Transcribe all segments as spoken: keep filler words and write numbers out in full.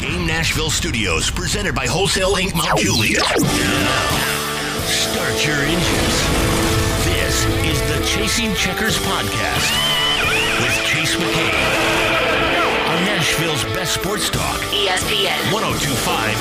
Game Nashville Studios, presented by Wholesale Incorporated. Mount Juliet. Now, start your engines. This is the Chasing Checkers podcast with Chase McCabe on Nashville's best sports talk, E S P N one oh two point five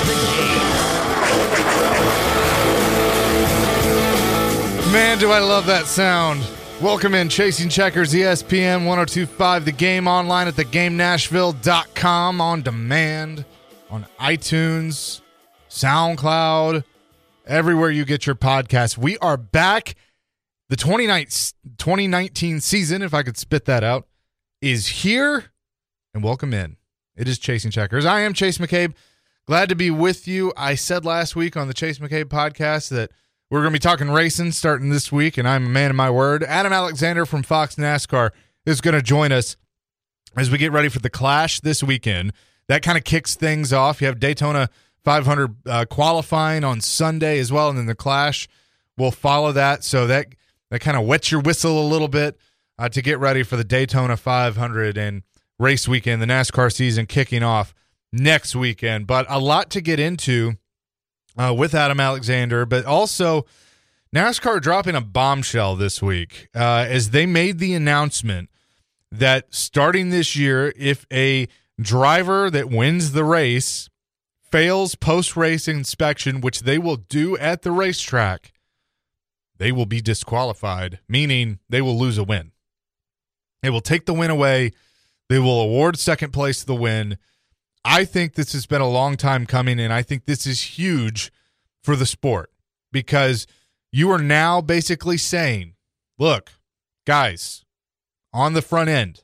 The Game. Man, do I love that sound. Welcome in, Chasing Checkers, E S P N one oh two point five The Game, online at the game nashville dot com, on demand, on iTunes, SoundCloud, everywhere you get your podcasts. We are back. The twenty nineteen season, if I could spit that out, is here. And welcome in. It is Chasing Checkers. I am Chase McCabe. Glad to be with you. I said last week on the Chase McCabe podcast that we're going to be talking racing starting this week, and I'm a man of my word. Adam Alexander from Fox NASCAR is going to join us as we get ready for the Clash this weekend. That kind of kicks things off. You have Daytona five hundred uh, qualifying on Sunday as well, and then the Clash will follow that. So that, that kind of wets your whistle a little bit uh, to get ready for the Daytona five hundred and race weekend, the NASCAR season kicking off next weekend. But a lot to get into Uh, with Adam Alexander, but also NASCAR dropping a bombshell this week uh, as they made the announcement that starting this year, if a driver that wins the race fails post-race inspection, which they will do at the racetrack, they will be disqualified, meaning they will lose a win. They will take the win away. They will award second place to the win. I think this has been a long time coming, and I think this is huge for the sport because you are now basically saying, look, guys, on the front end,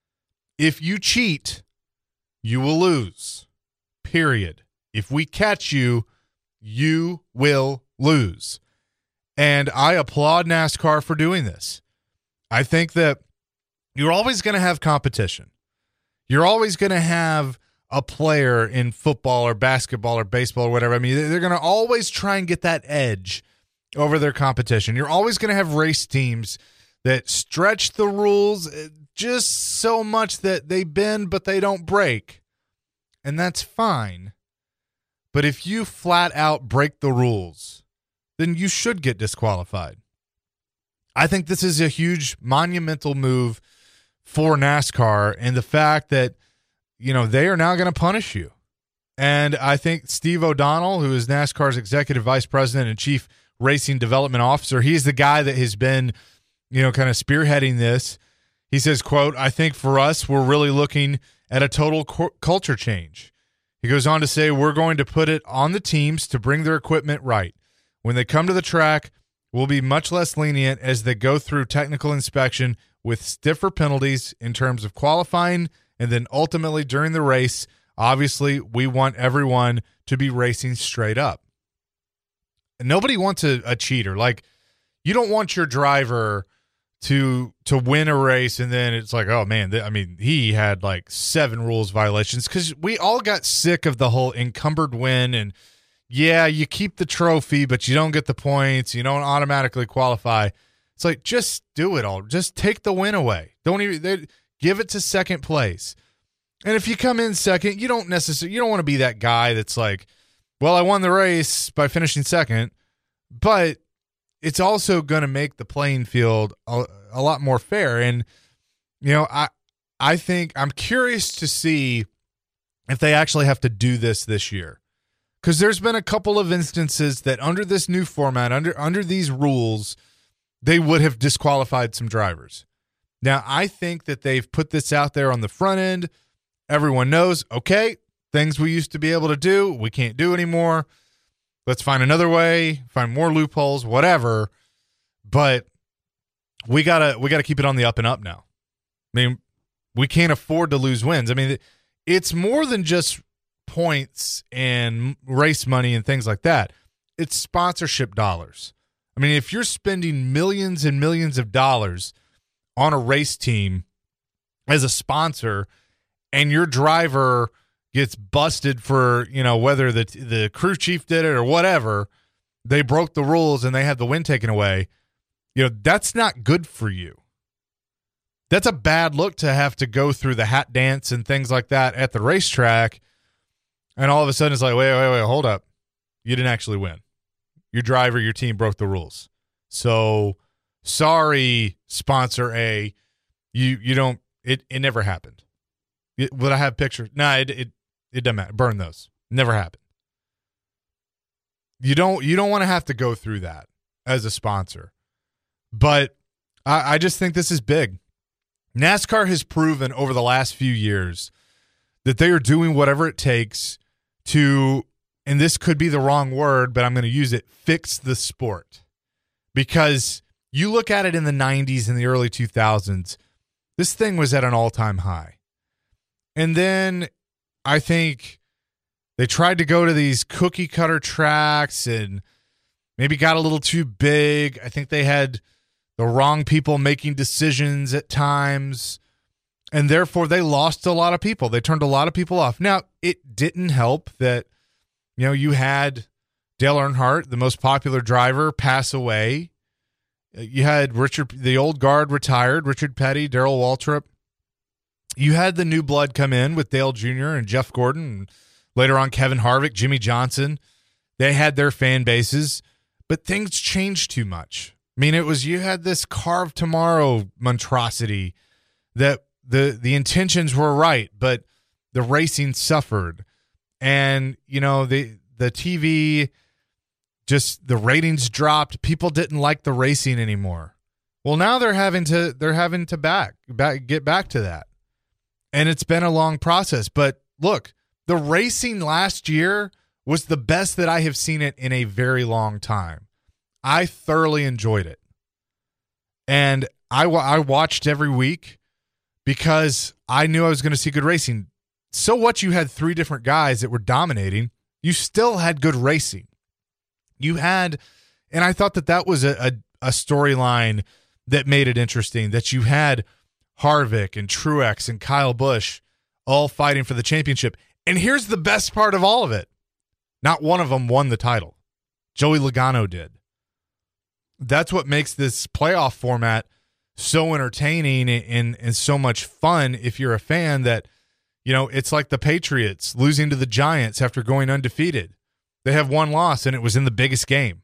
if you cheat, you will lose, period. If we catch you, you will lose. And I applaud NASCAR for doing this. I think that you're always going to have competition. You're always going to have a player in football or basketball or baseball or whatever. I mean, they're going to always try and get that edge over their competition. You're always going to have race teams that stretch the rules just so much that they bend but they don't break. And that's fine. But if you flat out break the rules, then you should get disqualified. I think this is a huge monumental move for NASCAR, and the fact that you know, they are now going to punish you. And I think Steve O'Donnell, who is NASCAR's executive vice president and chief racing development officer, he's the guy that has been, you know, kind of spearheading this. He says, quote, I think for us, we're really looking at a total cu- culture change. He goes on to say, we're going to put it on the teams to bring their equipment right. When they come to the track, we'll be much less lenient as they go through technical inspection with stiffer penalties in terms of qualifying. And then ultimately during the race, obviously, we want everyone to be racing straight up. And nobody wants a, a cheater. Like, you don't want your driver to to win a race and then it's like, oh, man, th- I mean, he had like seven rules violations because we all got sick of the whole encumbered win. And, yeah, you keep the trophy, but you don't get the points. You don't automatically qualify. It's like, just do it all. Just take the win away. Don't even they, – give it to second place. And if you come in second, you don't necessarily, you don't want to be that guy that's like, well, I won the race by finishing second, but it's also going to make the playing field a, a lot more fair. And, you know, I, I think I'm curious to see if they actually have to do this this year. Because there's been a couple of instances that under this new format, under, under these rules, they would have disqualified some drivers. Now, I think that they've put this out there on the front end. Everyone knows, okay, things we used to be able to do, we can't do anymore. Let's find another way, find more loopholes, whatever. But we gotta we gotta keep it on the up and up now. I mean, we can't afford to lose wins. I mean, it's more than just points and race money and things like that. It's sponsorship dollars. I mean, if you're spending millions and millions of dollars on a race team as a sponsor and your driver gets busted for, you know, whether the the crew chief did it or whatever, they broke the rules and they had the win taken away, you know, that's not good for you. That's a bad look to have to go through the hat dance and things like that at the racetrack And all of a sudden it's like, wait, wait, wait, hold up. You didn't actually win. Your driver, your team broke the rules. So sorry, sponsor A, you you don't, it, it never happened. It, would I have pictures? No, nah, it, it, it doesn't matter. Burn those. Never happened. You don't, you don't want to have to go through that as a sponsor. But I, I just think this is big. NASCAR has proven over the last few years that they are doing whatever it takes to, and this could be the wrong word, but I'm going to use it, fix the sport. Because you look at it in the nineties and the early two thousands, this thing was at an all-time high. And then I think they tried to go to these cookie-cutter tracks and maybe got a little too big. I think they had the wrong people making decisions at times, and therefore they lost a lot of people. They turned a lot of people off. Now, it didn't help that, you know, you had Dale Earnhardt, the most popular driver, pass away. You had Richard, the old guard retired, Richard Petty, Darrell Waltrip. You had the new blood come in with Dale Junior and Jeff Gordon, and later on Kevin Harvick, Jimmy Johnson. They had their fan bases, but things changed too much. I mean, it was, you had this carve tomorrow monstrosity that the the intentions were right, but the racing suffered. And, you know, the the T V, just the ratings dropped. People didn't like the racing anymore. Well, now they're having to they're having to back, back get back to that. And it's been a long process. But look, the racing last year was the best that I have seen it in a very long time. I thoroughly enjoyed it. And I, I watched every week because I knew I was going to see good racing. So what, you had three different guys that were dominating. You still had good racing. You had, and I thought that that was a, a, a storyline that made it interesting, that you had Harvick and Truex and Kyle Busch all fighting for the championship. And here's the best part of all of it. Not one of them won the title. Joey Logano did. That's what makes this playoff format so entertaining and, and so much fun if you're a fan, that, you know, it's like the Patriots losing to the Giants after going undefeated. They have one loss, and it was in the biggest game.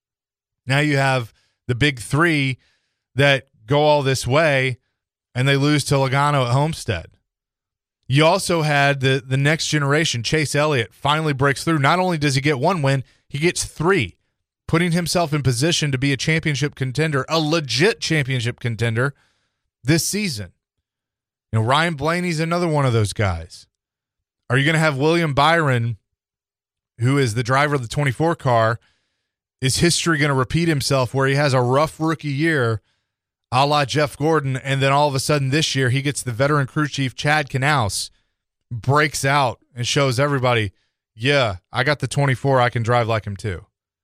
Now you have the big three that go all this way, and they lose to Logano at Homestead. You also had the, the next generation. Chase Elliott finally breaks through. Not only does he get one win, he gets three, putting himself in position to be a championship contender, a legit championship contender this season. You know, Ryan Blaney's another one of those guys. Are you going to have William Byron, who is the driver of the twenty-four car? Is history going to repeat himself where he has a rough rookie year, a la Jeff Gordon, and then all of a sudden this year he gets the veteran crew chief Chad Knaus, breaks out and shows everybody, yeah, I got the twenty-four, I can drive like him too.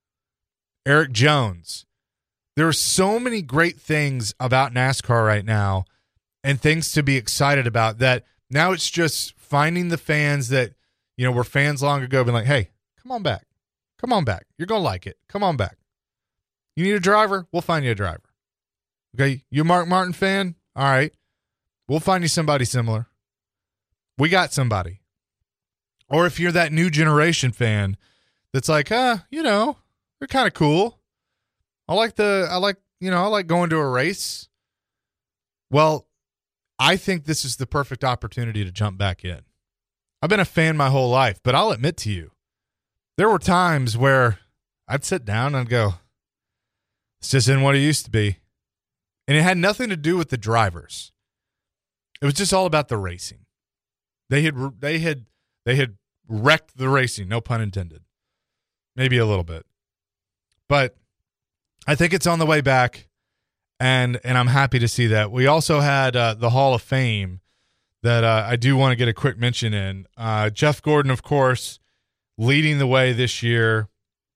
Eric Jones. There are so many great things about NASCAR right now and things to be excited about, that now it's just finding the fans that, you know, were fans long ago, being like, hey, come on back. Come on back. You're going to like it. Come on back. You need a driver? We'll find you a driver. Okay, you a Mark Martin fan? All right. We'll find you somebody similar. We got somebody. Or if you're that new generation fan that's like, uh, you know, they're kind of cool. I like the, I like, you know, I like going to a race. Well, I think this is the perfect opportunity to jump back in. I've been a fan my whole life, but I'll admit to you, there were times where I'd sit down and go, this just isn't what it used to be. And it had nothing to do with the drivers. It was just all about the racing. They had, they had, they had wrecked the racing, no pun intended. Maybe a little bit. But I think it's on the way back, and and I'm happy to see that. We also had uh, the Hall of Fame that uh, I do want to get a quick mention in. Uh, Jeff Gordon, of course, leading the way this year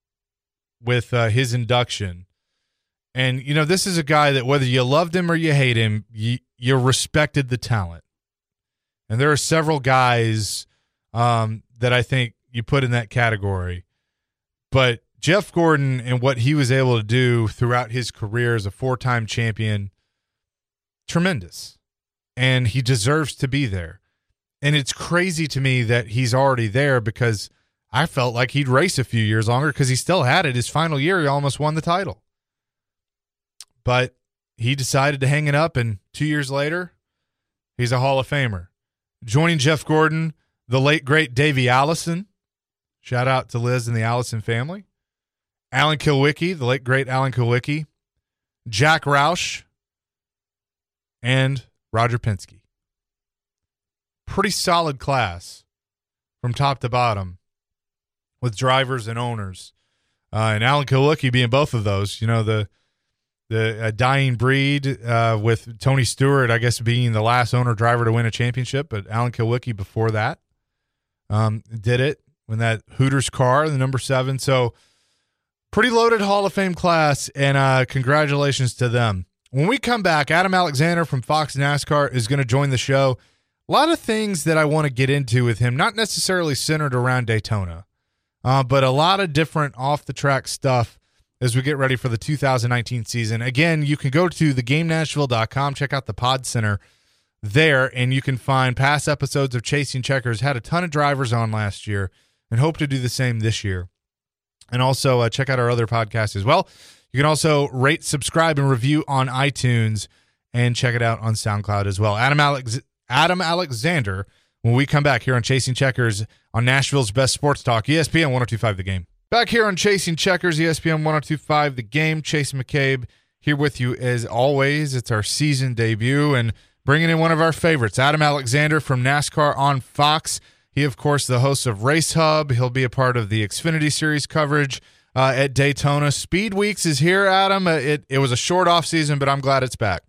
with uh, his induction. And, you know, this is a guy that whether you loved him or you hate him, you, you respected the talent. And there are several guys um, that I think you put in that category. But Jeff Gordon and what he was able to do throughout his career as a four-time champion, tremendous. And he deserves to be there. And it's crazy to me that he's already there because I felt like he'd race a few years longer because he still had it. His final year, he almost won the title. But he decided to hang it up, and two years later, he's a Hall of Famer. Joining Jeff Gordon, the late, great Davey Allison. Shout out to Liz and the Allison family. Alan Kulwicki, the late, great Alan Kulwicki. Jack Roush, and Roger Penske. Pretty solid class from top to bottom with drivers and owners. Uh, and Alan Kulwicki being both of those, you know, the the uh, dying breed uh, with Tony Stewart, I guess, being the last owner driver to win a championship. But Alan Kulwicki before that um, did it when that Hooters car, the number seven. So pretty loaded Hall of Fame class, and uh, congratulations to them. When we come back, Adam Alexander from Fox NASCAR is going to join the show. A lot of things that I want to get into with him, not necessarily centered around Daytona, uh, but a lot of different off-the-track stuff as we get ready for the two thousand nineteen season. Again, you can go to the game nashville dot com, check out the Pod Center there, and you can find past episodes of Chasing Checkers. Had a ton of drivers on last year and hope to do the same this year. And also uh, check out our other podcasts as well. You can also rate, subscribe, and review on iTunes and check it out on SoundCloud as well. Adam Alex- Adam Alexander, when we come back here on Chasing Checkers on Nashville's best sports talk, E S P N one oh two point five The Game. Back here on Chasing Checkers, E S P N one oh two point five The Game. Chase McCabe here with you as always. It's our season debut and bringing in one of our favorites, Adam Alexander from NASCAR on Fox. He, of course, the host of Race Hub. He'll be a part of the Xfinity Series coverage uh, at Daytona. Speed Weeks is here, Adam. Uh, it, it was a short off season, but I'm glad it's back.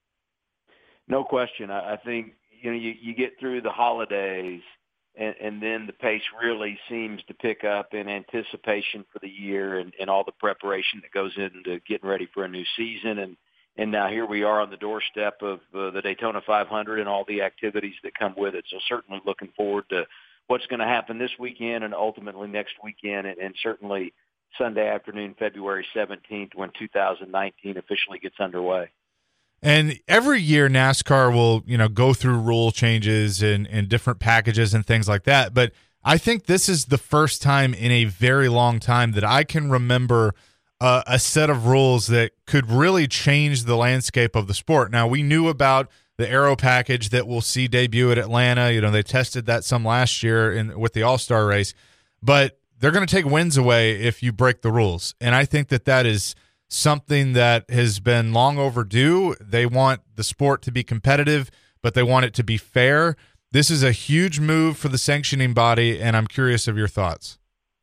No question. I, I think you know you, you get through the holidays, and, and then the pace really seems to pick up in anticipation for the year and, and all the preparation that goes into getting ready for a new season. And, and now here we are on the doorstep of uh, the Daytona five hundred and all the activities that come with it. So certainly looking forward to what's going to happen this weekend and ultimately next weekend, and, and certainly Sunday afternoon, February seventeenth, when two thousand nineteen officially gets underway. And every year NASCAR will, you know, go through rule changes and, and different packages and things like that. But I think this is the first time in a very long time that I can remember uh, a set of rules that could really change the landscape of the sport. Now, we knew about the aero package that we'll see debut at Atlanta. You know, they tested that some last year in with the All-Star race. But they're going to take wins away if you break the rules. And I think that that is something that has been long overdue. They want the sport to be competitive, but they want it to be fair. This is a huge move for the sanctioning body, and I'm curious of your thoughts.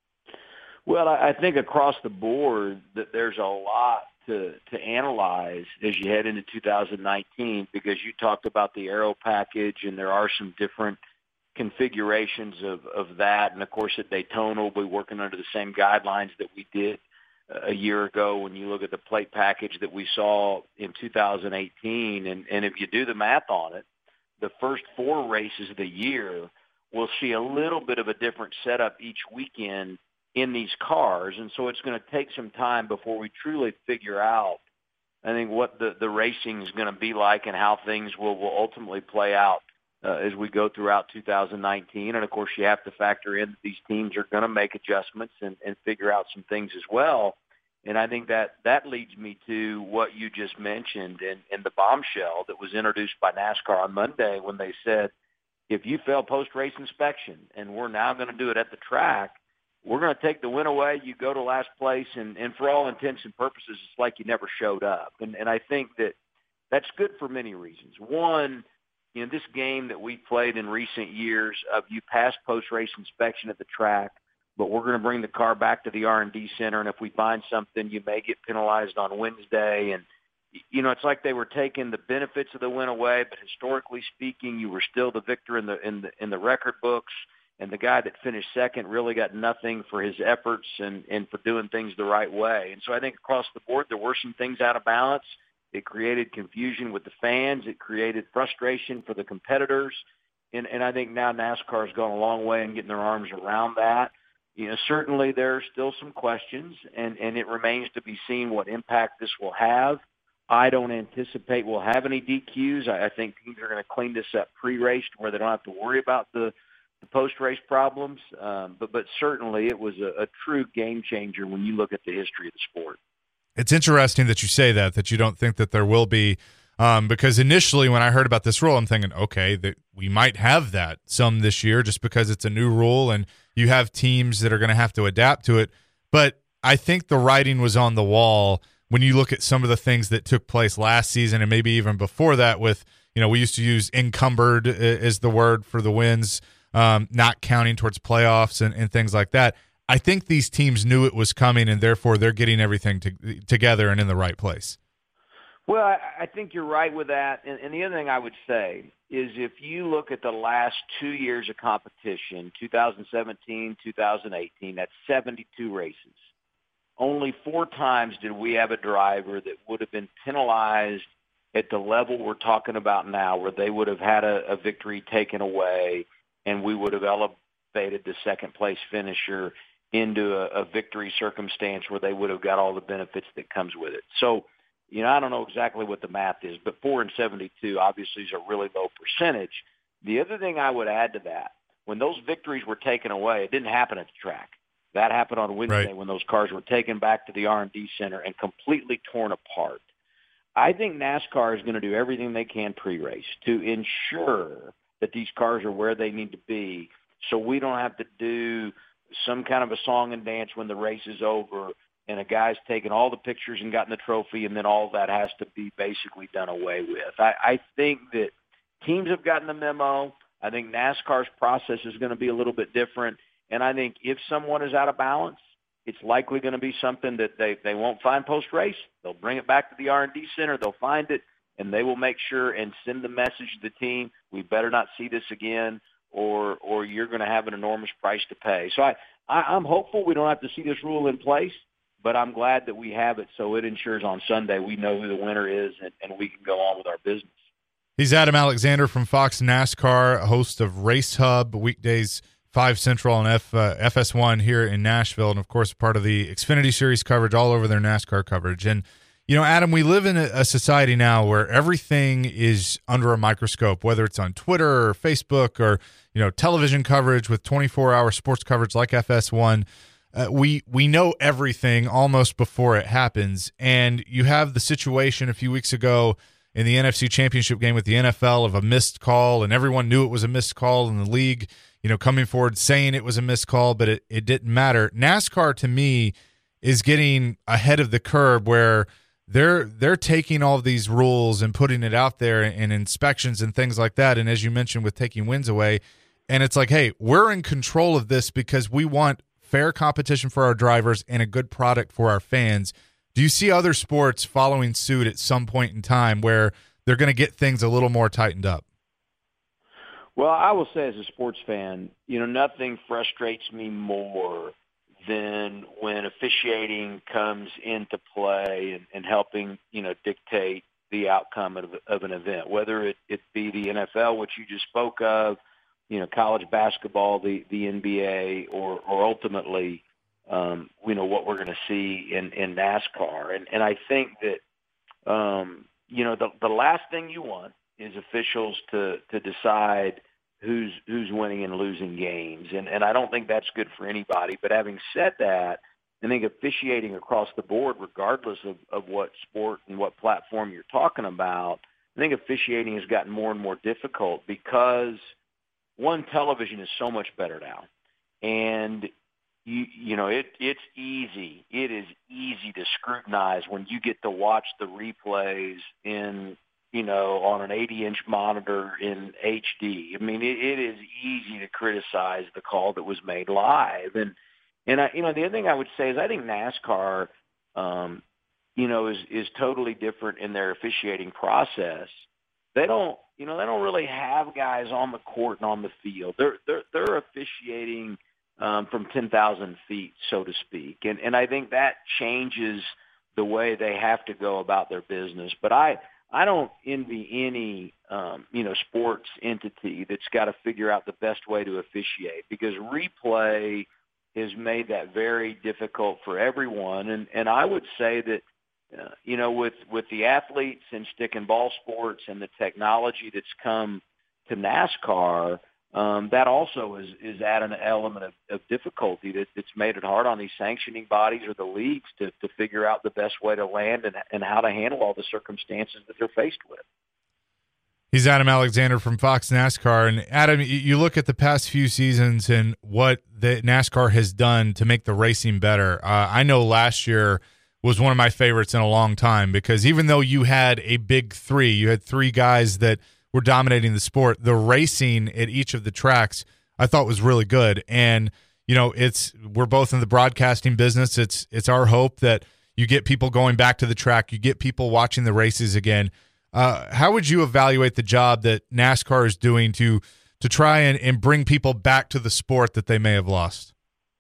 Well, I think across the board that there's a lot to, to analyze as you head into two thousand nineteen, because you talked about the aero package, and there are some different configurations of, of that. And, of course, at Daytona, we'll be working under the same guidelines that we did a year ago when you look at the plate package that we saw in two thousand eighteen. And, and if you do the math on it, the first four races of the year will see a little bit of a different setup each weekend in these cars. And so it's going to take some time before we truly figure out, I think, what the, the racing is going to be like and how things will, will ultimately play out uh, as we go throughout two thousand nineteen. And, of course, you have to factor in that these teams are going to make adjustments and, and figure out some things as well. And I think that that leads me to what you just mentioned and, and the bombshell that was introduced by NASCAR on Monday when they said, if you fail post-race inspection and we're now going to do it at the track, we're going to take the win away. You go to last place, and, and for all intents and purposes, it's like you never showed up. And, and I think that that's good for many reasons. One, you know, this game that we played in recent years of you pass post-race inspection at the track, but we're going to bring the car back to the R and D center, and if we find something, you may get penalized on Wednesday. And, you know, it's like they were taking the benefits of the win away, but historically speaking, you were still the victor in the in the in the record books, and the guy that finished second really got nothing for his efforts and, and for doing things the right way. And so I think across the board there were some things out of balance. It created confusion with the fans. It created frustration for the competitors. And, and I think now NASCAR has gone a long way in getting their arms around that. You know, certainly there are still some questions, and, and it remains to be seen what impact this will have I don't anticipate we'll have any D Qs. I, I think teams are going to clean this up pre-race to where they don't have to worry about the, the post-race problems. Um, but, but certainly it was a, a true game changer when you look at the history of the sport. It's interesting that you say that, that you don't think that there will be, um, because initially when I heard about this rule, I'm thinking, okay, that we might have that some this year just because it's a new rule and you have teams that are going to have to adapt to it. But I think the writing was on the wall when you look at some of the things that took place last season and maybe even before that with, you know, we used to use encumbered as the word for the wins, um, not counting towards playoffs and, and things like that. I think these teams knew it was coming and therefore they're getting everything to, together and in the right place. Well, I, I think you're right with that. And, and the other thing I would say is if you look at the last two years of competition, two thousand seventeen, two thousand eighteen, that's seventy-two races. Only four times did we have a driver that would have been penalized at the level we're talking about now, where they would have had a, a victory taken away and we would have elevated the second-place finisher into a, a victory circumstance where they would have got all the benefits that comes with it. So, you know, I don't know exactly what the math is, but four and seventy-two obviously is a really low percentage. The other thing I would add to that, when those victories were taken away, it didn't happen at the track. That happened on Wednesday right. when those cars were taken back to the R and D center and completely torn apart. I think NASCAR is going to do everything they can pre-race to ensure that these cars are where they need to be so we don't have to do some kind of a song and dance when the race is over and a guy's taken all the pictures and gotten the trophy and then all that has to be basically done away with. I, I think that teams have gotten the memo. I think NASCAR's process is going to be a little bit different. And I think if someone is out of balance, it's likely going to be something that they, they won't find post-race. They'll bring it back to the R and D center. They'll find it, and they will make sure and send the message to the team, we better not see this again, or or you're going to have an enormous price to pay. So I, I, I'm hopeful we don't have to see this rule in place, but I'm glad that we have it so it ensures on Sunday we know who the winner is and, and we can go on with our business. He's Adam Alexander from Fox NASCAR, host of Race Hub, weekdays five Central on F, uh, F S one here in Nashville, and, of course, part of the Xfinity Series coverage all over their NASCAR coverage. And, you know, Adam, we live in a, a society now where everything is under a microscope, whether it's on Twitter or Facebook or, you know, television coverage with twenty-four hour sports coverage like F S one. Uh, we we know everything almost before it happens. And you have the situation a few weeks ago in the N F C Championship game with the N F L of a missed call, and everyone knew it was a missed call in the league, you know, coming forward saying it was a missed call, but it, it didn't matter. NASCAR, to me, is getting ahead of the curve where they're they're taking all of these rules and putting it out there and inspections and things like that. And as you mentioned, with taking wins away, and it's like, hey, we're in control of this because we want fair competition for our drivers and a good product for our fans. Do you see other sports following suit at some point in time where they're going to get things a little more tightened up? Well, I will say as a sports fan, you know, nothing frustrates me more than when officiating comes into play and, and helping, you know, dictate the outcome of, of an event, whether it, it be the N F L, which you just spoke of, you know, college basketball, the, the N B A, or, or ultimately, um, you know, what we're going to see in, in NASCAR. And, and I think that, um, you know, the, the last thing you want is officials to, to decide who's who's winning and losing games. And, and I don't think that's good for anybody. But having said that, I think officiating across the board, regardless of, of what sport and what platform you're talking about, I think officiating has gotten more and more difficult because, one, television is so much better now. And, you, you know, it it's easy. It is easy to scrutinize when you get to watch the replays in – you know, on an eighty inch monitor in H D. I mean, it, it is easy to criticize the call that was made live. And, and I, you know, the other thing I would say is I think NASCAR, um, you know, is, is totally different in their officiating process. They don't, you know, they don't really have guys on the court and on the field. They're, they're, they're officiating um, from ten thousand feet, so to speak. And, and I think that changes the way they have to go about their business. But I, I don't envy any, um, you know, sports entity that's got to figure out the best way to officiate, because replay has made that very difficult for everyone. And, and I would say that uh, you know, with, with the athletes and stick and ball sports and the technology that's come to NASCAR, um, that also is, is at an element of, of difficulty that, that's made it hard on these sanctioning bodies or the leagues to, to figure out the best way to land and, and how to handle all the circumstances that they're faced with. He's Adam Alexander from Fox NASCAR. And Adam, you look at the past few seasons and what the NASCAR has done to make the racing better. Uh, I know last year was one of my favorites in a long time because even though you had a big three, you had three guys that were dominating the sport, the racing at each of the tracks I thought was really good. And, you know, it's we're both in the broadcasting business. It's it's our hope that you get people going back to the track, you get people watching the races again. Uh, how would you evaluate the job that NASCAR is doing to to try and, and bring people back to the sport that they may have lost?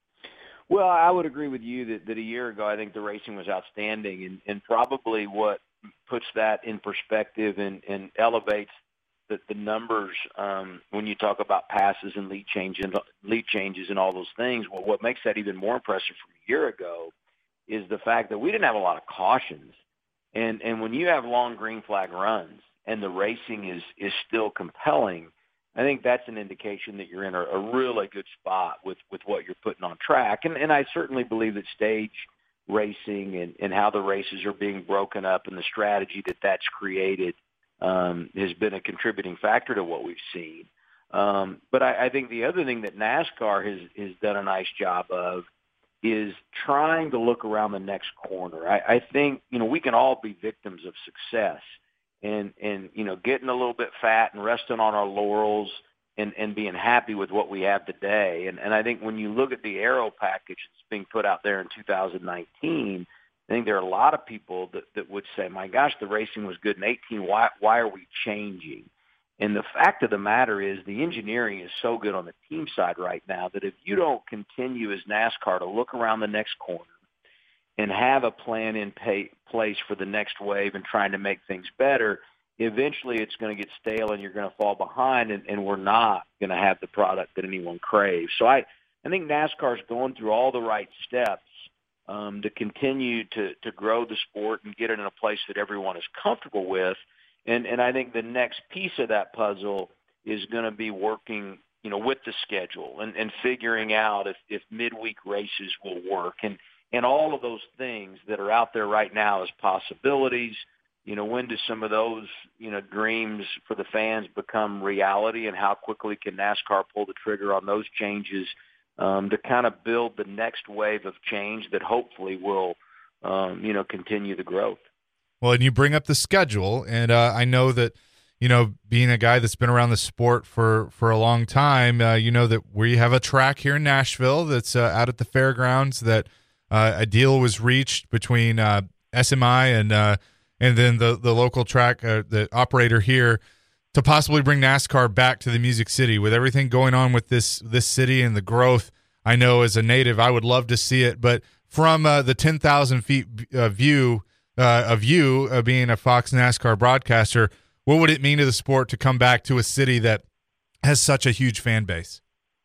Well, I would agree with you that, that a year ago I think the racing was outstanding, and, and probably what puts that in perspective and, and elevates the, the numbers um, when you talk about passes and lead changes, lead changes and all those things. Well, what makes that even more impressive from a year ago is the fact that we didn't have a lot of cautions. And and when you have long green flag runs and the racing is, is still compelling, I think that's an indication that you're in a, a really good spot with, with what you're putting on track. And and I certainly believe that stage racing and, and how the races are being broken up and the strategy that that's created um, has been a contributing factor to what we've seen. Um, but I, I think the other thing that NASCAR has, has done a nice job of is trying to look around the next corner. I, I think, you know, we can all be victims of success and, and, you know, getting a little bit fat and resting on our laurels and, and being happy with what we have today. And, and I think when you look at the aero package that's being put out there in two thousand nineteen, I think there are a lot of people that, that would say, my gosh, the racing was good in eighteen. Why, why are we changing? And the fact of the matter is the engineering is so good on the team side right now that if you don't continue as NASCAR to look around the next corner and have a plan in pay, place for the next wave and trying to make things better, eventually it's going to get stale and you're going to fall behind, and, and we're not going to have the product that anyone craves. So I, I think NASCAR is going through all the right steps um, to continue to, to grow the sport and get it in a place that everyone is comfortable with. And and I think the next piece of that puzzle is going to be working, you know, with the schedule and, and figuring out if, if midweek races will work and, and all of those things that are out there right now as possibilities. You know, when do some of those, you know, dreams for the fans become reality, and how quickly can NASCAR pull the trigger on those changes um, to kind of build the next wave of change that hopefully will, um, you know, continue the growth. Well, and you bring up the schedule, and uh, I know that, you know, being a guy that's been around the sport for, for a long time, uh, you know that we have a track here in Nashville that's uh, out at the fairgrounds that uh, a deal was reached between uh, S M I and uh, and then the, the local track, uh, the operator here, to possibly bring NASCAR back to the Music City. With everything going on with this this city and the growth, I know as a native, I would love to see it. But from uh, the ten thousand feet uh, view, Uh, of you uh, being a Fox NASCAR broadcaster, what would it mean to the sport to come back to a city that has such a huge fan base?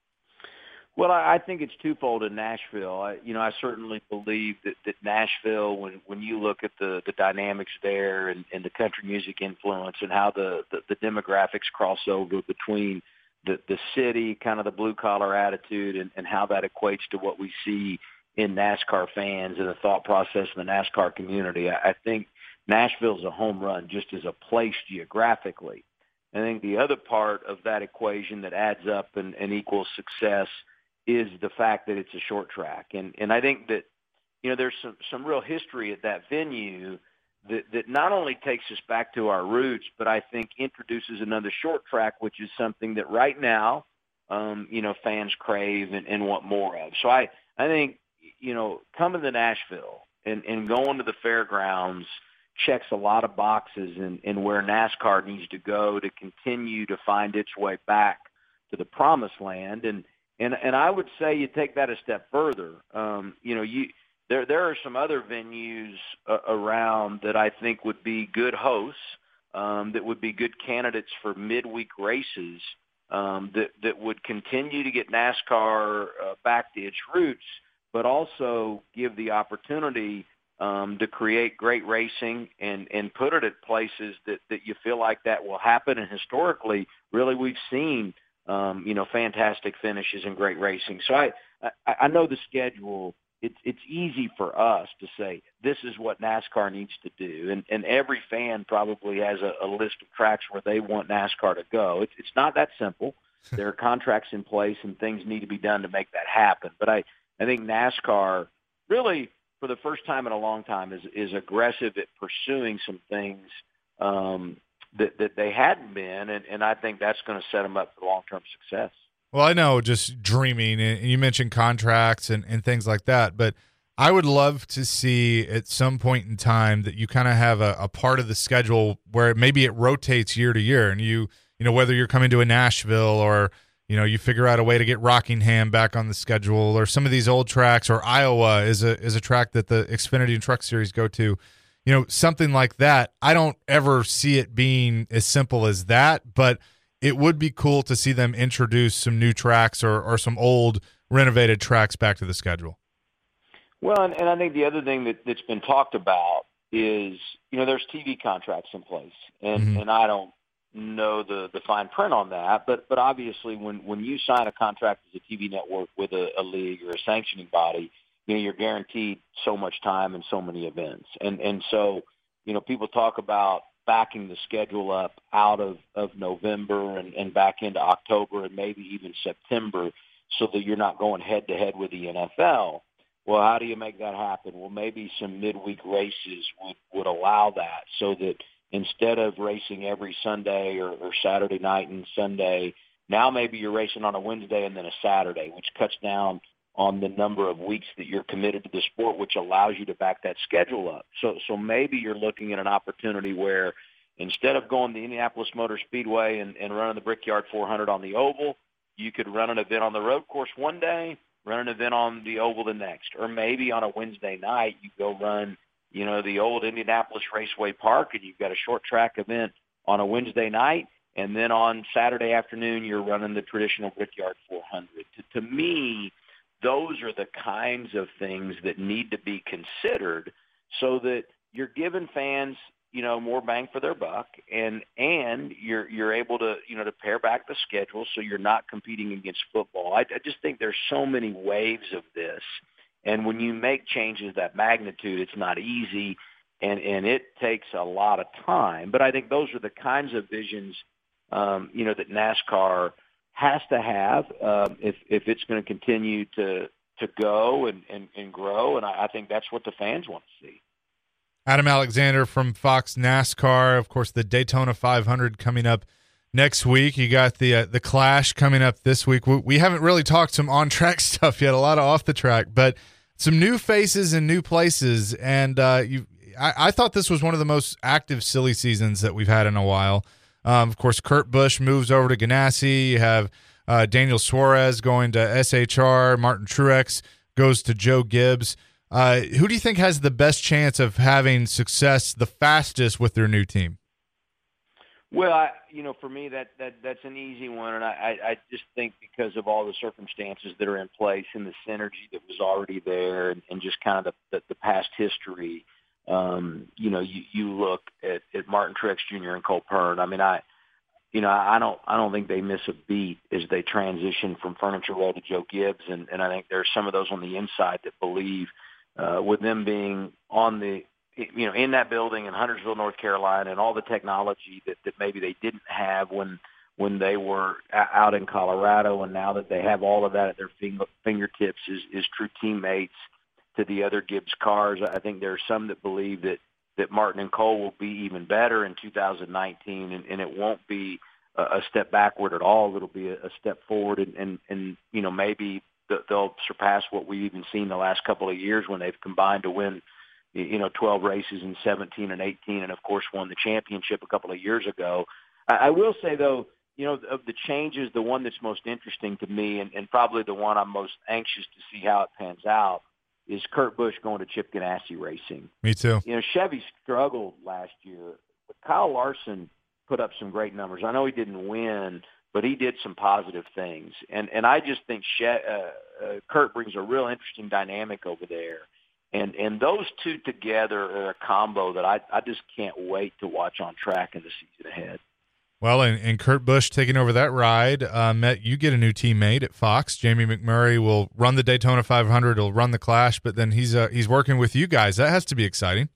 Well, I, I think it's twofold in Nashville. I, you know, I certainly believe that, that Nashville, when, when you look at the, the dynamics there and, and the country music influence and how the, the, the demographics cross over between the, the city, kind of the blue-collar attitude, and, and how that equates to what we see in NASCAR fans and the thought process in the NASCAR community. I, I think Nashville's a home run just as a place geographically. I think the other part of that equation that adds up and, and equals success is the fact that it's a short track. And, and I think that, you know, there's some, some real history at that venue that, that not only takes us back to our roots, but I think introduces another short track, which is something that right now, um, you know, fans crave and, and want more of. So I, I think, you know, coming to Nashville and, and going to the fairgrounds checks a lot of boxes and, and where NASCAR needs to go to continue to find its way back to the promised land. And, and, and I would say you take that a step further. Um, you know, you, there, there are some other venues uh, around that I think would be good hosts, um, that would be good candidates for midweek races, um, that, that would continue to get NASCAR uh, back to its roots, but also give the opportunity um, to create great racing and, and put it at places that, that you feel like that will happen. And historically, really, we've seen, um, you know, fantastic finishes and great racing. So I, I, I know the schedule. It's it's easy for us to say this is what NASCAR needs to do, and and every fan probably has a, a list of tracks where they want NASCAR to go. It's it's not that simple. There are contracts in place, and things need to be done to make that happen. But I I think NASCAR really, for the first time in a long time, is is aggressive at pursuing some things um, that that they hadn't been, and, and I think that's going to set them up for long term success. Well, I know, just dreaming, and you mentioned contracts and, and things like that, but I would love to see at some point in time that you kind of have a, a part of the schedule where maybe it rotates year to year, and you, you know, whether you're coming to a Nashville or, you know, you figure out a way to get Rockingham back on the schedule, or some of these old tracks, or Iowa is a is a track that the Xfinity and Truck Series go to, you know, something like that. I don't ever see it being as simple as that, but it would be cool to see them introduce some new tracks or, or some old renovated tracks back to the schedule. Well, and, and I think the other thing that, that's been talked about is, you know, there's T V contracts in place, and, mm-hmm. and I don't know the, the fine print on that, but but obviously when, when you sign a contract as a T V network with a, a league or a sanctioning body, you know, you're guaranteed so much time and so many events. And, and so, you know, people talk about backing the schedule up out of, of November and, and back into October and maybe even September so that you're not going head-to-head with the N F L. Well, how do you make that happen? Well, maybe some midweek races would, would allow that, so that instead of racing every Sunday or, or Saturday night and Sunday, now maybe you're racing on a Wednesday and then a Saturday, which cuts down on the number of weeks that you're committed to the sport, which allows you to back that schedule up. So so maybe you're looking at an opportunity where instead of going to Indianapolis Motor Speedway and, and running the Brickyard four hundred on the oval, you could run an event on the road course one day, run an event on the oval the next. Or maybe on a Wednesday night you go run, you know, the old Indianapolis Raceway Park, and you've got a short track event on a Wednesday night, and then on Saturday afternoon you're running the traditional Brickyard four hundred. To, to me, those are the kinds of things that need to be considered so that you're giving fans, you know, more bang for their buck, and and you're you're able to, you know, to pare back the schedule so you're not competing against football. I, I just think there's so many waves of this, and when you make changes that magnitude, it's not easy, and and it takes a lot of time. But I think those are the kinds of visions, um, you know, that NASCAR has to have um, if if it's going to continue to to go and, and, and grow, and I, I think that's what the fans want to see. Adam Alexander from Fox NASCAR, of course, the Daytona five hundred coming up next week. You got the uh, the Clash coming up this week. We, we haven't really talked some on track stuff yet, a lot of off the track, but some new faces and new places. And uh, you, I, I thought this was one of the most active silly seasons that we've had in a while. Um, of course, Kurt Busch moves over to Ganassi. You have uh, Daniel Suarez going to S H R. Martin Truex goes to Joe Gibbs. Uh, who do you think has the best chance of having success the fastest with their new team? Well, I, you know, for me, that, that that's an easy one, and I, I just think because of all the circumstances that are in place and the synergy that was already there, and, and just kind of the, the, the past history. Um, you know, you, you look at, at Martin Truex Junior and Cole Pearn. I mean, I, you know, I don't, I don't think they miss a beat as they transition from Furniture Row to Joe Gibbs, and, and I think there's some of those on the inside that believe, uh, with them being on the, you know, in that building in Huntersville, North Carolina, and all the technology that, that maybe they didn't have when when they were out in Colorado, and now that they have all of that at their finger, fingertips, is, is true teammates to the other Gibbs cars. I think there are some that believe that, that Martin and Cole will be even better in two thousand nineteen, and, and it won't be a, a step backward at all. It'll be a, a step forward, and, and, and you know, maybe they'll surpass what we've even seen the last couple of years when they've combined to win, you know, twelve races in seventeen and eighteen, and, of course, won the championship a couple of years ago. I, I will say, though, you know, of the changes, the one that's most interesting to me, and, and probably the one I'm most anxious to see how it pans out, is Kurt Busch going to Chip Ganassi Racing. Me too. You know, Chevy struggled last year, but Kyle Larson put up some great numbers. I know he didn't win, but he did some positive things. And and I just think she, uh, uh, Kurt brings a real interesting dynamic over there. And and those two together are a combo that I, I just can't wait to watch on track in the season ahead. Well, and, and Kurt Busch taking over that ride, uh, Met, you get a new teammate at Fox. Jamie McMurray will run the Daytona five hundred, he'll run the Clash, but then he's uh, he's working with you guys. That has to be exciting.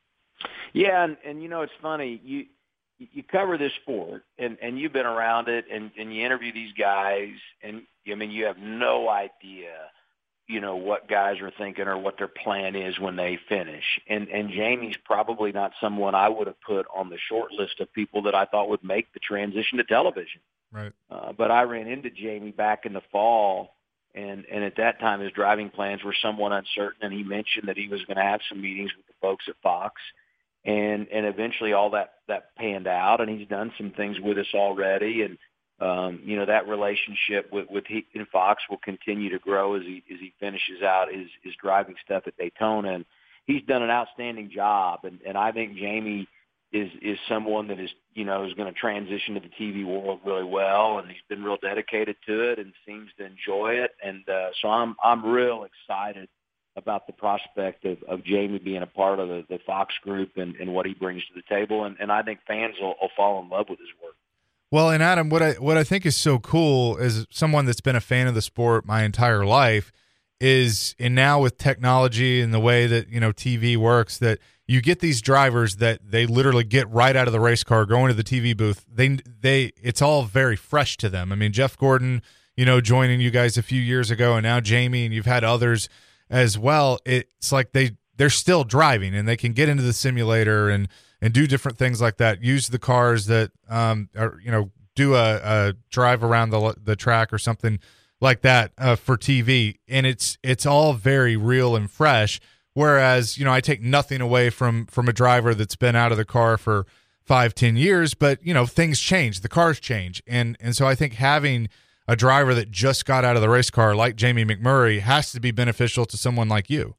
Yeah, and, and you know, it's funny. You you cover this sport, and, and you've been around it, and, and you interview these guys, and, I mean, you have no idea, you know, what guys are thinking or what their plan is when they finish. And and Jamie's probably not someone I would have put on the short list of people that I thought would make the transition to television. Right. Uh, but I ran into Jamie back in the fall, and, and at that time his driving plans were somewhat uncertain, and he mentioned that he was going to have some meetings with the folks at Fox. And and eventually all that, that panned out, and he's done some things with us already. And Um, you know, that relationship with, with he and Fox will continue to grow as he as he finishes out his, his driving stuff at Daytona. And he's done an outstanding job. And, and I think Jamie is is someone that is, you know, is going to transition to the T V world really well. And he's been real dedicated to it and seems to enjoy it. And uh, so I'm I'm real excited about the prospect of, of Jamie being a part of the, the Fox group and, and what he brings to the table. And, and I think fans will, will fall in love with his work. Well, and Adam, what I what I think is so cool is someone that's been a fan of the sport my entire life is, and now with technology and the way that, you know, T V works, that you get these drivers that they literally get right out of the race car, go into the T V booth. They they it's all very fresh to them. I mean, Jeff Gordon, you know, joining you guys a few years ago, and now Jamie, and you've had others as well. It's like they they're still driving, and they can get into the simulator and. and do different things like that, use the cars that, um, are, you know, do a, a drive around the the track or something like that uh, for T V. And it's it's all very real and fresh. Whereas, you know, I take nothing away from from a driver that's been out of the car for five, ten years, but, you know, things change. The cars change. And, and so I think having a driver that just got out of the race car like Jamie McMurray has to be beneficial to someone like you.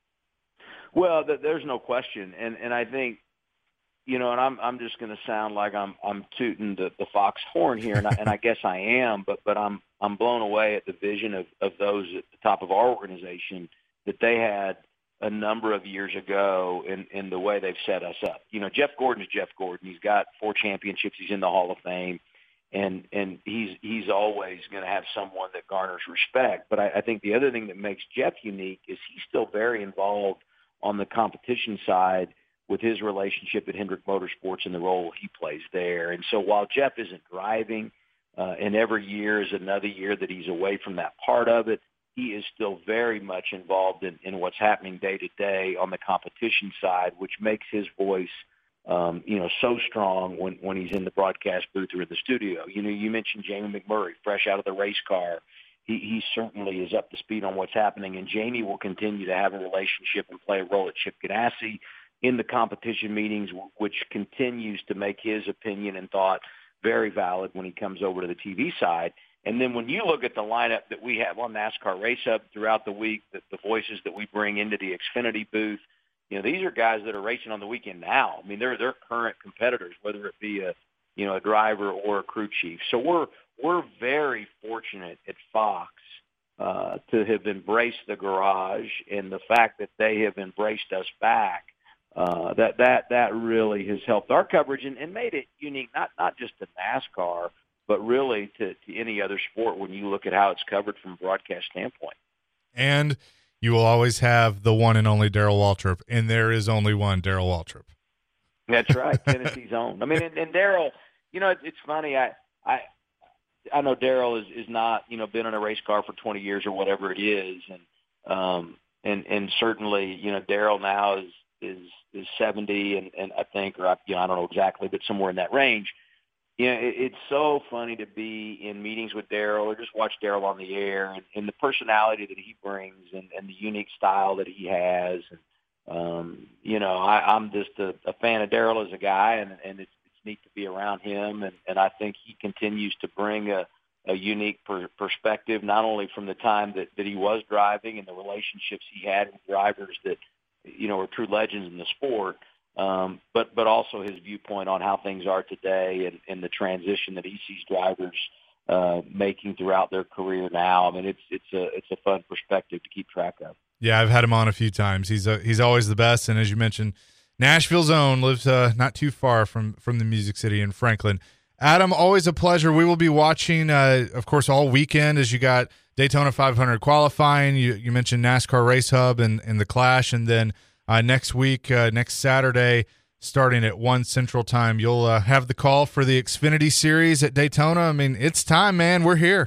Well, th- there's no question. And, and I think, you know, and I'm I'm just going to sound like I'm I'm tooting the, the Fox horn here, and I, and I guess I am, but but I'm I'm blown away at the vision of, of those at the top of our organization that they had a number of years ago in, in the way they've set us up. You know, Jeff Gordon is Jeff Gordon. He's got four championships. He's in the Hall of Fame, and and he's he's always going to have someone that garners respect. But I, I think the other thing that makes Jeff unique is he's still very involved on the competition side with his relationship at Hendrick Motorsports and the role he plays there. And so while Jeff isn't driving, uh, and every year is another year that he's away from that part of it, he is still very much involved in, in what's happening day to day on the competition side, which makes his voice, um, you know, so strong when, when he's in the broadcast booth or in the studio. You know, you mentioned Jamie McMurray, fresh out of the race car. He, he certainly is up to speed on what's happening, and Jamie will continue to have a relationship and play a role at Chip Ganassi in the competition meetings, which continues to make his opinion and thought very valid when he comes over to the T V side. And then when you look at the lineup that we have on NASCAR Race Hub throughout the week, the, the voices that we bring into the Xfinity booth, you know, these are guys that are racing on the weekend now. I mean, they're they're current competitors, whether it be a you know a driver or a crew chief. So we're we're very fortunate at Fox uh, to have embraced the garage, and the fact that they have embraced us back. Uh, that that that really has helped our coverage and, and made it unique, not not just to NASCAR, but really to, to any other sport when you look at how it's covered from a broadcast standpoint. And you will always have the one and only Darrell Waltrip, and there is only one Darrell Waltrip. That's right, Tennessee's own. I mean, and, and Darrell, you know, it, it's funny. I I I know Darrell is is not you know been in a race car for twenty years or whatever it is, and um and and certainly you know Darrell now is is is seventy, and, and I think, or I, you know, I don't know exactly, but somewhere in that range. You know, it, it's so funny to be in meetings with Darrell or just watch Darrell on the air, and, and the personality that he brings and, and the unique style that he has. And, um, you know, I, I'm just a, a fan of Darrell as a guy, and, and it's, it's neat to be around him. And, and I think he continues to bring a, a unique per, perspective, not only from the time that, that he was driving and the relationships he had with drivers that, you know, are true legends in the sport, um, but but also his viewpoint on how things are today and, and the transition that he sees drivers uh, making throughout their career now. I mean, it's it's a it's a fun perspective to keep track of. Yeah, I've had him on a few times. He's a, he's always the best, and as you mentioned, Nashville's own, lives uh, not too far from from the Music City in Franklin. Adam, always a pleasure. We will be watching, uh, of course, all weekend as you got Daytona five hundred qualifying. You you mentioned NASCAR Race Hub and, and the Clash, and then uh, next week, uh, next Saturday, starting at one Central Time, you'll uh, have the call for the Xfinity Series at Daytona. I mean, it's time, man. We're here.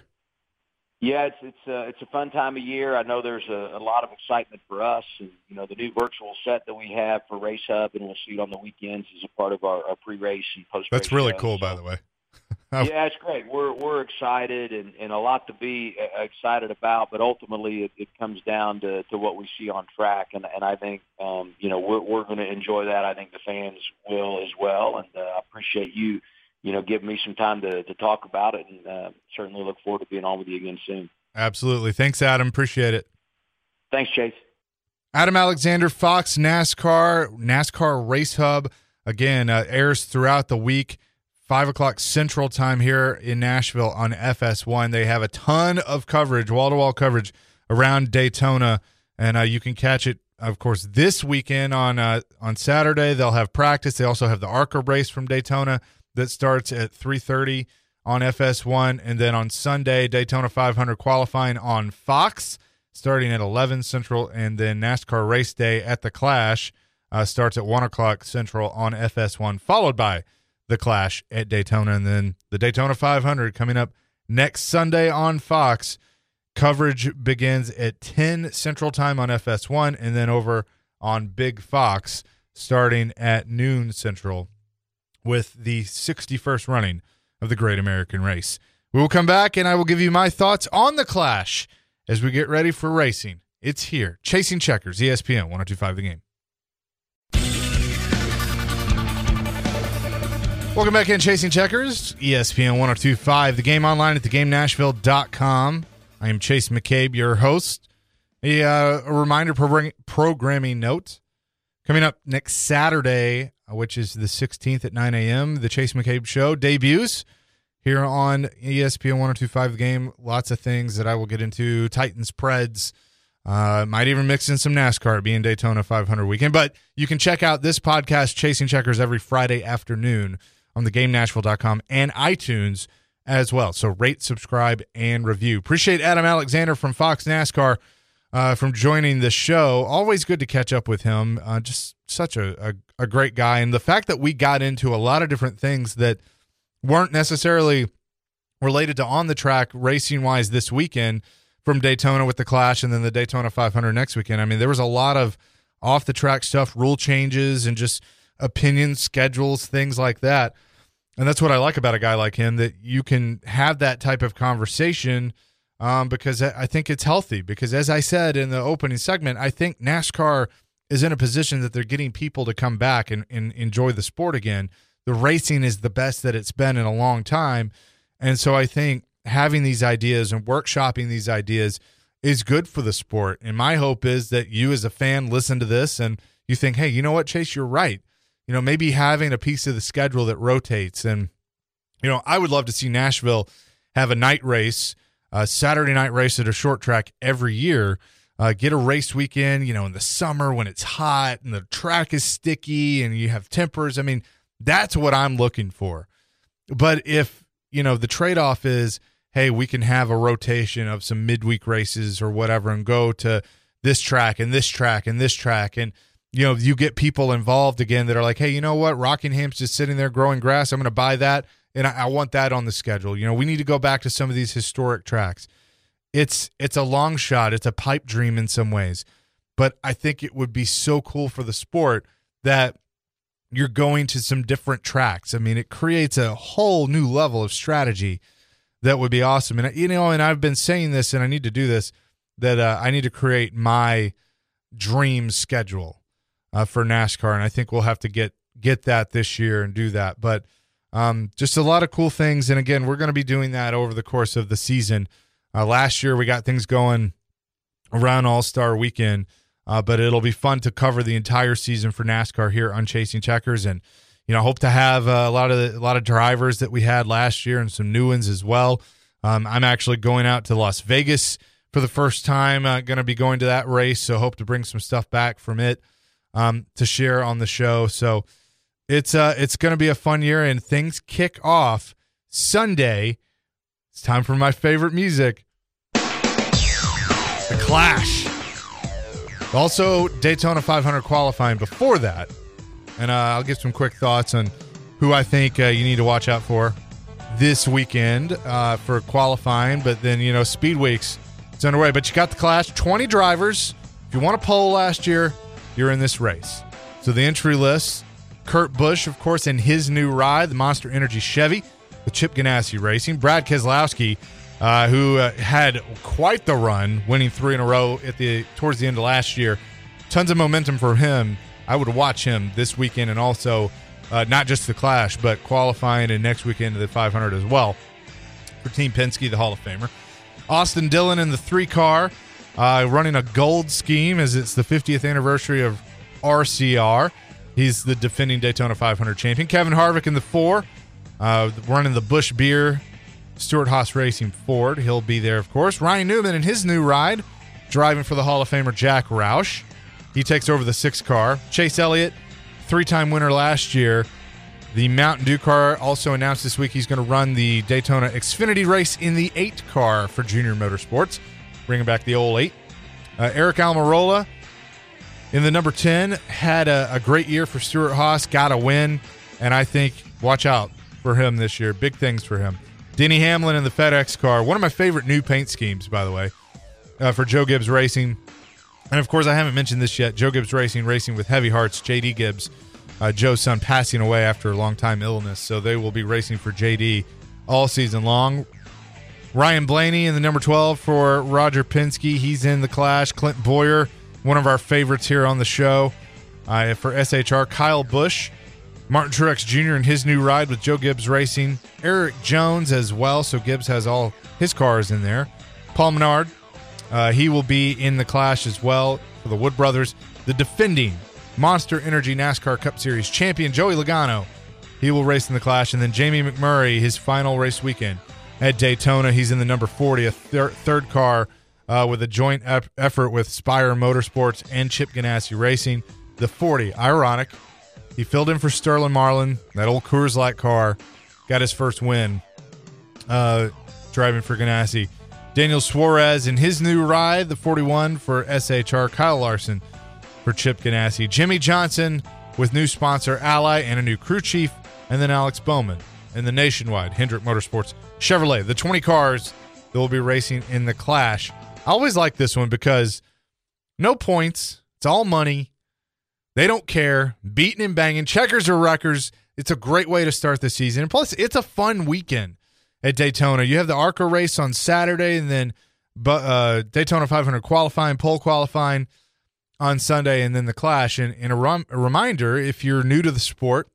Yeah, it's it's uh, it's a fun time of year. I know there's a, a lot of excitement for us, and you know the new virtual set that we have for Race Hub, and we'll see it on the weekends as a part of our, our pre-race and post-race. That's really show. cool, so, by the way. Yeah, it's great. We're we're excited, and, and a lot to be excited about. But ultimately, it, it comes down to, to what we see on track, and and I think um, you know we're we're going to enjoy that. I think the fans will as well, and uh, I appreciate you. you know, give me some time to, to talk about it, and uh, certainly look forward to being on with you again soon. Absolutely. Thanks, Adam. Appreciate it. Thanks, Chase. Adam Alexander, Fox NASCAR, NASCAR Race Hub, again, uh, airs throughout the week, five o'clock Central Time here in Nashville on F S one. They have a ton of coverage, wall-to-wall coverage around Daytona, and uh, you can catch it, of course, this weekend on uh, on Saturday. They'll have practice. They also have the ARCA race from Daytona that starts at three thirty on F S one, and then on Sunday, Daytona five hundred qualifying on Fox starting at eleven Central, and then NASCAR race day at the Clash uh, starts at one o'clock Central on F S one, followed by the Clash at Daytona, and then the Daytona five hundred coming up next Sunday on Fox. Coverage begins at ten Central Time on F S one, and then over on Big Fox starting at noon Central with the sixty-first running of the Great American Race. We will come back, and I will give you my thoughts on the Clash as we get ready for racing. It's here. Chasing Checkers, E S P N one oh two point five The Game. Welcome back in Chasing Checkers, E S P N one oh two point five The Game, online at the game nashville dot com. I am Chase McCabe, your host. A, uh, a reminder, pro- programming note. Coming up next Saturday, which is the sixteenth at nine a.m., the Chase McCabe Show debuts here on E S P N one oh two point five The Game. Lots of things that I will get into. Titans, Preds. Uh, might even mix in some NASCAR, being Daytona five hundred weekend. But you can check out this podcast, Chasing Checkers, every Friday afternoon on the game nashville dot com and iTunes as well. So rate, subscribe, and review. Appreciate Adam Alexander from Fox NASCAR uh, from joining the show. Always good to catch up with him. Uh, just such a, a, a great guy. And the fact that we got into a lot of different things that weren't necessarily related to on the track racing-wise this weekend, from Daytona with the Clash and then the Daytona five hundred next weekend. I mean, there was a lot of off-the-track stuff, rule changes, and just opinions, schedules, things like that. And that's what I like about a guy like him, that you can have that type of conversation um, because I think it's healthy. Because as I said in the opening segment, I think NASCAR is in a position that they're getting people to come back and, and enjoy the sport again. The racing is the best that it's been in a long time. And so I think having these ideas and workshopping these ideas is good for the sport. And my hope is that you as a fan listen to this and you think, hey, you know what, Chase, you're right. You know, maybe having a piece of the schedule that rotates. And, you know, I would love to see Nashville have a night race, a Saturday night race at a short track every year, uh, get a race weekend, you know, in the summer when it's hot and the track is sticky and you have tempers. I mean, that's what I'm looking for. But if, you know, the trade-off is, hey, we can have a rotation of some midweek races or whatever and go to this track and this track and this track. And, you know, you get people involved again that are like, hey, you know what? Rockingham's just sitting there growing grass. I'm going to buy that, and I, I want that on the schedule. You know, we need to go back to some of these historic tracks. It's it's a long shot. It's a pipe dream in some ways. But I think it would be so cool for the sport that you're going to some different tracks. I mean, it creates a whole new level of strategy that would be awesome. And, you know, and I've been saying this, and I need to do this, that uh, I need to create my dream schedule uh, for NASCAR. And I think we'll have to get, get that this year and do that. But um, just a lot of cool things. And again, we're going to be doing that over the course of the season. Uh, last year, we got things going around All-Star Weekend. Uh, but it'll be fun to cover the entire season for NASCAR here on Chasing Checkers, and you know, hope to have uh, a lot of the, a lot of drivers that we had last year and some new ones as well. Um, I'm actually going out to Las Vegas for the first time, uh, going to be going to that race, so hope to bring some stuff back from it um, to share on the show. So it's uh, it's going to be a fun year, and things kick off Sunday. It's time for my favorite music, The Clash. Also, Daytona five hundred qualifying before that, and uh, I'll give some quick thoughts on who I think uh, you need to watch out for this weekend uh, for qualifying. But then, you know, Speed Weeks, it's underway. But you got The Clash, twenty drivers. If you won a pole last year, you're in this race. So the entry list, Kurt Busch, of course, in his new ride, the Monster Energy Chevy, with Chip Ganassi Racing. Brad Keselowski, uh, who uh, had quite the run, winning three in a row at the towards the end of last year. Tons of momentum for him. I would watch him this weekend, and also uh, not just the Clash, but qualifying and next weekend to the five hundred as well for Team Penske, the Hall of Famer. Austin Dillon in the three car, uh, running a gold scheme as it's the fiftieth anniversary of R C R. He's the defending Daytona five hundred champion. Kevin Harvick in the four, uh, running the Busch Beer Stewart-Haas Racing Ford. He'll be there, of course. Ryan Newman in his new ride, driving for the Hall of Famer Jack Roush. He takes over the six car. Chase Elliott, three-time winner last year. The Mountain Dew car also announced this week he's going to run the Daytona Xfinity race in the eight car for Junior Motorsports, bringing back the old eight. Uh, Eric Almirola in the number ten had a, a great year for Stewart-Haas, got a win, and I think watch out for him this year. Big things for him. Denny Hamlin in the FedEx car, one of my favorite new paint schemes, by the way, uh, for Joe Gibbs Racing. And, of course, I haven't mentioned this yet. Joe Gibbs Racing, racing with Heavy Hearts, J D Gibbs, uh, Joe's son, passing away after a long-time illness. So they will be racing for J D all season long. Ryan Blaney in the number twelve for Roger Penske. He's in the Clash. Clint Boyer, one of our favorites here on the show uh, for S H R. Kyle Busch. Martin Truex Junior in his new ride with Joe Gibbs Racing. Eric Jones as well, so Gibbs has all his cars in there. Paul Menard, uh, he will be in the Clash as well for the Wood Brothers. The defending Monster Energy NASCAR Cup Series champion, Joey Logano, he will race in the Clash. And then Jamie McMurray, his final race weekend at Daytona. He's in the number forty, a thir- third car uh, with a joint ep- effort with Spire Motorsports and Chip Ganassi Racing. The forty, ironic. He filled in for Sterling Marlin, that old Coors Light car, got his first win uh, driving for Ganassi. Daniel Suarez in his new ride, the forty-one for S H R. Kyle Larson for Chip Ganassi. Jimmy Johnson with new sponsor Ally and a new crew chief, and then Alex Bowman in the Nationwide Hendrick Motorsports Chevrolet. The twenty cars that will be racing in the Clash. I always like this one because no points. It's all money. They don't care. Beating and banging. Checkers or wreckers. It's a great way to start the season. And plus, it's a fun weekend at Daytona. You have the ARCA race on Saturday, and then uh, Daytona five hundred qualifying, pole qualifying on Sunday, and then the Clash. And, and a, rum, a reminder, if you're new to the sport,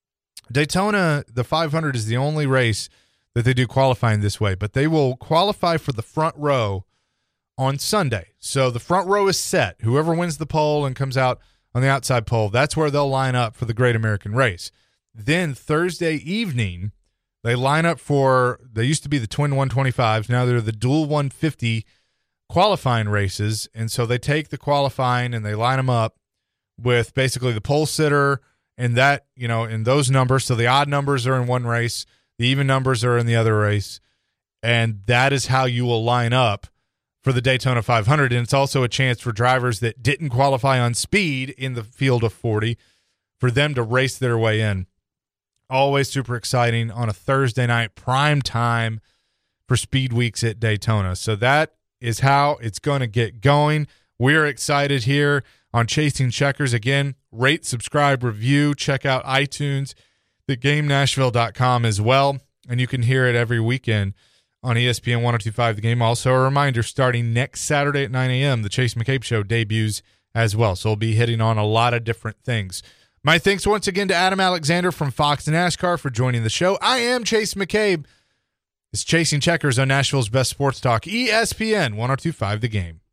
Daytona, the five hundred is the only race that they do qualifying this way, but they will qualify for the front row on Sunday. So the front row is set. Whoever wins the pole and comes out on the outside pole, that's where they'll line up for the Great American Race. Then Thursday evening, they line up for, they used to be the twin one twenty-fives, now they're the dual one fifty qualifying races, and so they take the qualifying and they line them up with basically the pole sitter and that, you know, in those numbers. So the odd numbers are in one race, the even numbers are in the other race, and that is how you will line up for the Daytona five hundred. And it's also a chance for drivers that didn't qualify on speed in the field of forty for them to race their way in. Always super exciting on a Thursday night, prime time for Speed Weeks at Daytona. So that is how it's going to get going. We're excited here on Chasing Checkers. Again, rate, subscribe, review, check out iTunes, the game nashville dot com as well, and you can hear it every weekend on E S P N one oh two point five The Game. Also, a reminder, starting next Saturday at nine a.m., the Chase McCabe Show debuts as well. So we'll be hitting on a lot of different things. My thanks once again to Adam Alexander from Fox NASCAR for joining the show. I am Chase McCabe. It's Chasing Checkers on Nashville's best sports talk, E S P N one oh two point five The Game.